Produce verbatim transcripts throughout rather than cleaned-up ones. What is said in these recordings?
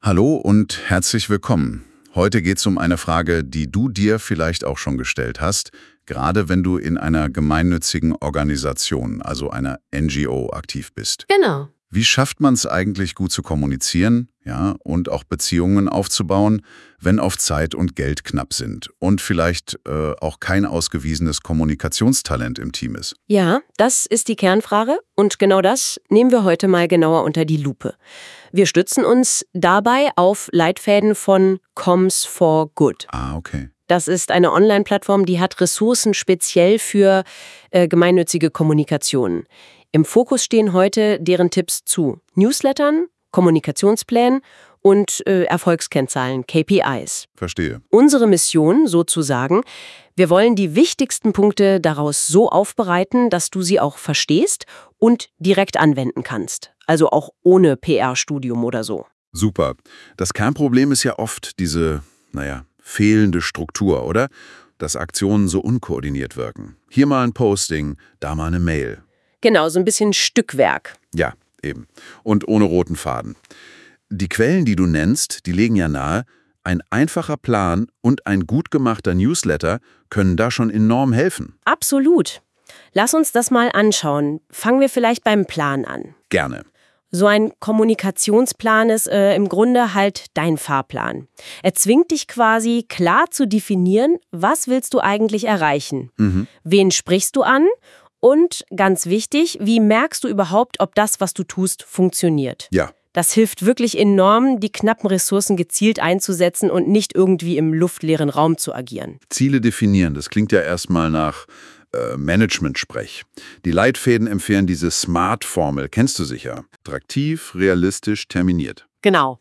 Hallo und herzlich willkommen. Heute geht es um eine Frage, die du dir vielleicht auch schon gestellt hast, gerade wenn du in einer gemeinnützigen Organisation, also einer N G O, aktiv bist. Genau. Wie schafft man es eigentlich, gut zu kommunizieren, ja, und auch Beziehungen aufzubauen, wenn oft Zeit und Geld knapp sind und vielleicht äh, auch kein ausgewiesenes Kommunikationstalent im Team ist? Ja, das ist die Kernfrage und genau das nehmen wir heute mal genauer unter die Lupe. Wir stützen uns dabei auf Leitfäden von Comms for Good. Ah, okay. Das ist eine Online-Plattform, die hat Ressourcen speziell für äh, gemeinnützige Kommunikation. Im Fokus stehen heute deren Tipps zu Newslettern, Kommunikationsplänen und äh, Erfolgskennzahlen, K P Is. Verstehe. Unsere Mission sozusagen, wir wollen die wichtigsten Punkte daraus so aufbereiten, dass du sie auch verstehst und direkt anwenden kannst. Also auch ohne P R-Studium oder so. Super. Das Kernproblem ist ja oft diese, naja, fehlende Struktur, oder? Dass Aktionen so unkoordiniert wirken. Hier mal ein Posting, da mal eine Mail. Genau, so ein bisschen Stückwerk. Ja, eben. Und ohne roten Faden. Die Quellen, die du nennst, die legen ja nahe, ein einfacher Plan und ein gut gemachter Newsletter können da schon enorm helfen. Absolut. Lass uns das mal anschauen. Fangen wir vielleicht beim Plan an. Gerne. So ein Kommunikationsplan ist äh, im Grunde halt dein Fahrplan. Er zwingt dich quasi klar zu definieren, was willst du eigentlich erreichen? Mhm. Wen sprichst du an? Und ganz wichtig, wie merkst du überhaupt, ob das, was du tust, funktioniert? Ja. Das hilft wirklich enorm, die knappen Ressourcen gezielt einzusetzen und nicht irgendwie im luftleeren Raum zu agieren. Ziele definieren, das klingt ja erstmal nach äh, Management-Sprech. Die Leitfäden empfehlen diese SMART-Formel, kennst du sicher. Attraktiv, realistisch, terminiert. Genau.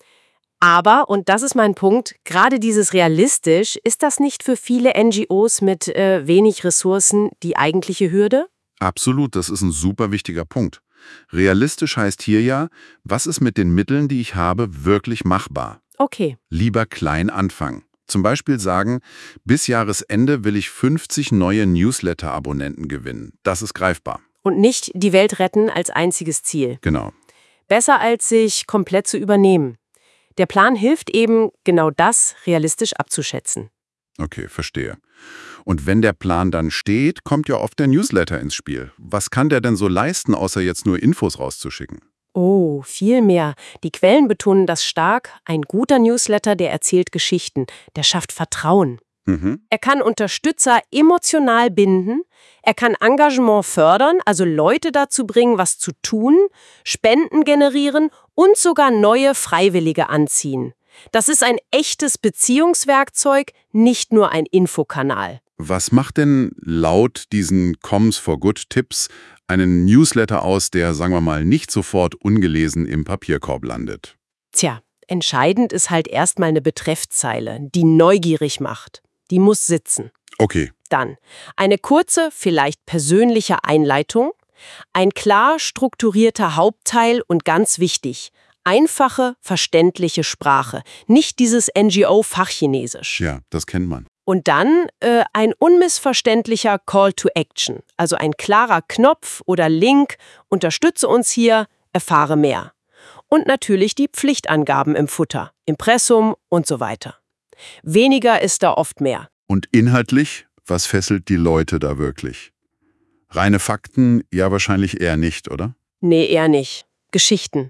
Aber, und das ist mein Punkt, gerade dieses realistisch, ist das nicht für viele N G Os mit äh, wenig Ressourcen die eigentliche Hürde? Absolut, das ist ein super wichtiger Punkt. Realistisch heißt hier ja, was ist mit den Mitteln, die ich habe, wirklich machbar? Okay. Lieber klein anfangen. Zum Beispiel sagen, bis Jahresende will ich fünfzig neue Newsletter-Abonnenten gewinnen. Das ist greifbar. Und nicht die Welt retten als einziges Ziel. Genau. Besser als sich komplett zu übernehmen. Der Plan hilft eben, genau das realistisch abzuschätzen. Okay, verstehe. Und wenn der Plan dann steht, kommt ja oft der Newsletter ins Spiel. Was kann der denn so leisten, außer jetzt nur Infos rauszuschicken? Oh, viel mehr. Die Quellen betonen das stark. Ein guter Newsletter, der erzählt Geschichten, der schafft Vertrauen. Mhm. Er kann Unterstützer emotional binden, er kann Engagement fördern, also Leute dazu bringen, was zu tun, Spenden generieren und sogar neue Freiwillige anziehen. Das ist ein echtes Beziehungswerkzeug, nicht nur ein Infokanal. Was macht denn laut diesen Comms for Good Tipps einen Newsletter aus, der, sagen wir mal, nicht sofort ungelesen im Papierkorb landet? Tja, entscheidend ist halt erstmal eine Betreffzeile, die neugierig macht. Die muss sitzen. Okay. Dann eine kurze, vielleicht persönliche Einleitung, ein klar strukturierter Hauptteil und ganz wichtig, einfache, verständliche Sprache, nicht dieses N G O-Fachchinesisch. Ja, das kennt man. Und dann äh, ein unmissverständlicher Call to Action, also ein klarer Knopf oder Link, unterstütze uns hier, erfahre mehr. Und natürlich die Pflichtangaben im Futter, Impressum und so weiter. Weniger ist da oft mehr. Und inhaltlich, was fesselt die Leute da wirklich? Reine Fakten? Ja, wahrscheinlich eher nicht, oder? Nee, eher nicht. Geschichten.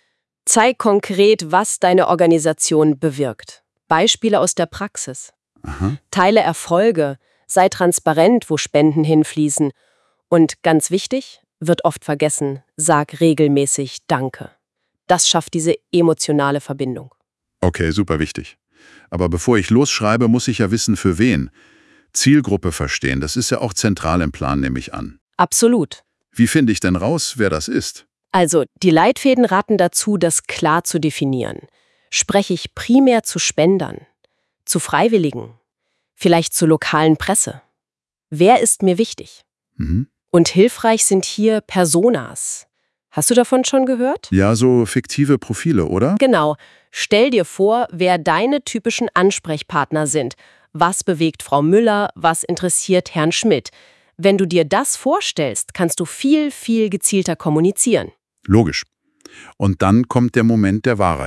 Zeig konkret, was deine Organisation bewirkt. Beispiele aus der Praxis. Aha. Teile Erfolge. Sei transparent, wo Spenden hinfließen. Und ganz wichtig, wird oft vergessen, sag regelmäßig Danke. Das schafft diese emotionale Verbindung. Okay, super wichtig. Aber bevor ich losschreibe, muss ich ja wissen, für wen. Zielgruppe verstehen, das ist ja auch zentral im Plan, nehme ich an. Absolut. Wie finde ich denn raus, wer das ist? Also, die Leitfäden raten dazu, das klar zu definieren. Spreche ich primär zu Spendern, zu Freiwilligen, vielleicht zur lokalen Presse? Wer ist mir wichtig? Mhm. Und hilfreich sind hier Personas. Hast du davon schon gehört? Ja, so fiktive Profile, oder? Genau. Stell dir vor, wer deine typischen Ansprechpartner sind. Was bewegt Frau Müller, was interessiert Herrn Schmidt? Wenn du dir das vorstellst, kannst du viel, viel gezielter kommunizieren. Logisch. Und dann kommt der Moment der Wahrheit.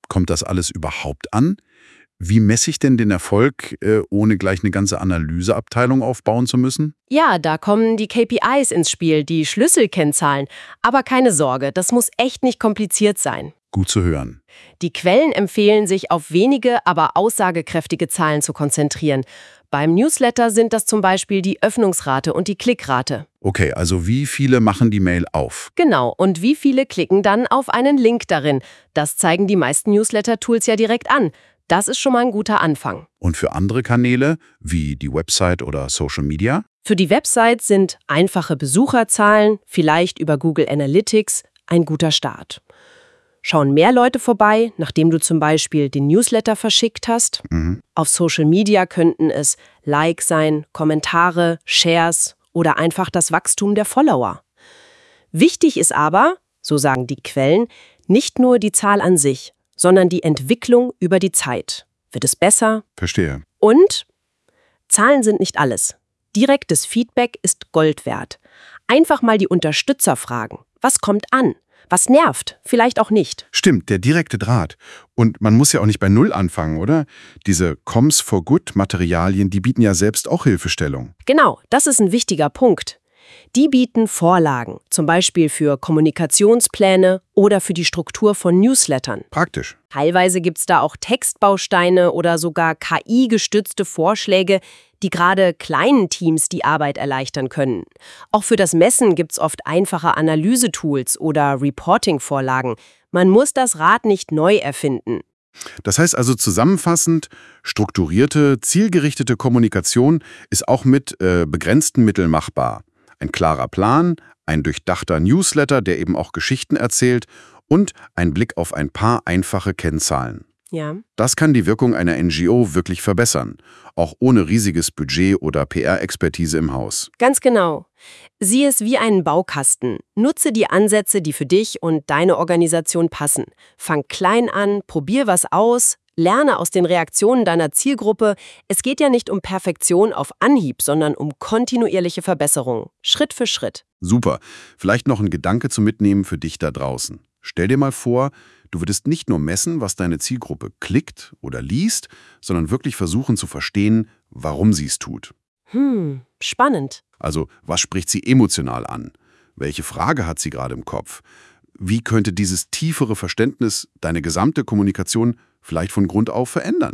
Kommt das alles überhaupt an? Wie messe ich denn den Erfolg, äh, ohne gleich eine ganze Analyseabteilung aufbauen zu müssen? Ja, da kommen die K P Is ins Spiel, die Schlüsselkennzahlen. Aber keine Sorge, das muss echt nicht kompliziert sein. Gut zu hören. Die Quellen empfehlen, sich auf wenige, aber aussagekräftige Zahlen zu konzentrieren. Beim Newsletter sind das zum Beispiel die Öffnungsrate und die Klickrate. Okay, also wie viele machen die Mail auf? Genau, und wie viele klicken dann auf einen Link darin? Das zeigen die meisten Newsletter-Tools ja direkt an. Das ist schon mal ein guter Anfang. Und für andere Kanäle, wie die Website oder Social Media? Für die Website sind einfache Besucherzahlen, vielleicht über Google Analytics, ein guter Start. Schauen mehr Leute vorbei, nachdem du zum Beispiel den Newsletter verschickt hast? Mhm. Auf Social Media könnten es Likes sein, Kommentare, Shares oder einfach das Wachstum der Follower. Wichtig ist aber, so sagen die Quellen, nicht nur die Zahl an sich, sondern die Entwicklung über die Zeit. Wird es besser? Verstehe. Und Zahlen sind nicht alles. Direktes Feedback ist Gold wert. Einfach mal die Unterstützer fragen. Was kommt an? Was nervt? Vielleicht auch nicht. Stimmt, der direkte Draht. Und man muss ja auch nicht bei Null anfangen, oder? Diese Comms for Good Materialien, die bieten ja selbst auch Hilfestellung. Genau, das ist ein wichtiger Punkt. Die bieten Vorlagen, zum Beispiel für Kommunikationspläne oder für die Struktur von Newslettern. Praktisch. Teilweise gibt es da auch Textbausteine oder sogar K I-gestützte Vorschläge, die gerade kleinen Teams die Arbeit erleichtern können. Auch für das Messen gibt es oft einfache Analysetools oder Reporting-Vorlagen. Man muss das Rad nicht neu erfinden. Das heißt also zusammenfassend, strukturierte, zielgerichtete Kommunikation ist auch mit äh, begrenzten Mitteln machbar. Ein klarer Plan, ein durchdachter Newsletter, der eben auch Geschichten erzählt und ein Blick auf ein paar einfache Kennzahlen. Ja. Das kann die Wirkung einer N G O wirklich verbessern, auch ohne riesiges Budget oder P R-Expertise im Haus. Ganz genau. Sieh es wie einen Baukasten. Nutze die Ansätze, die für dich und deine Organisation passen. Fang klein an, probier was aus, lerne aus den Reaktionen deiner Zielgruppe. Es geht ja nicht um Perfektion auf Anhieb, sondern um kontinuierliche Verbesserung. Schritt für Schritt. Super. Vielleicht noch ein Gedanke zum Mitnehmen für dich da draußen. Stell dir mal vor, du würdest nicht nur messen, was deine Zielgruppe klickt oder liest, sondern wirklich versuchen zu verstehen, warum sie es tut. Hm, spannend. Also, was spricht sie emotional an? Welche Frage hat sie gerade im Kopf? Wie könnte dieses tiefere Verständnis deine gesamte Kommunikation vielleicht von Grund auf verändern?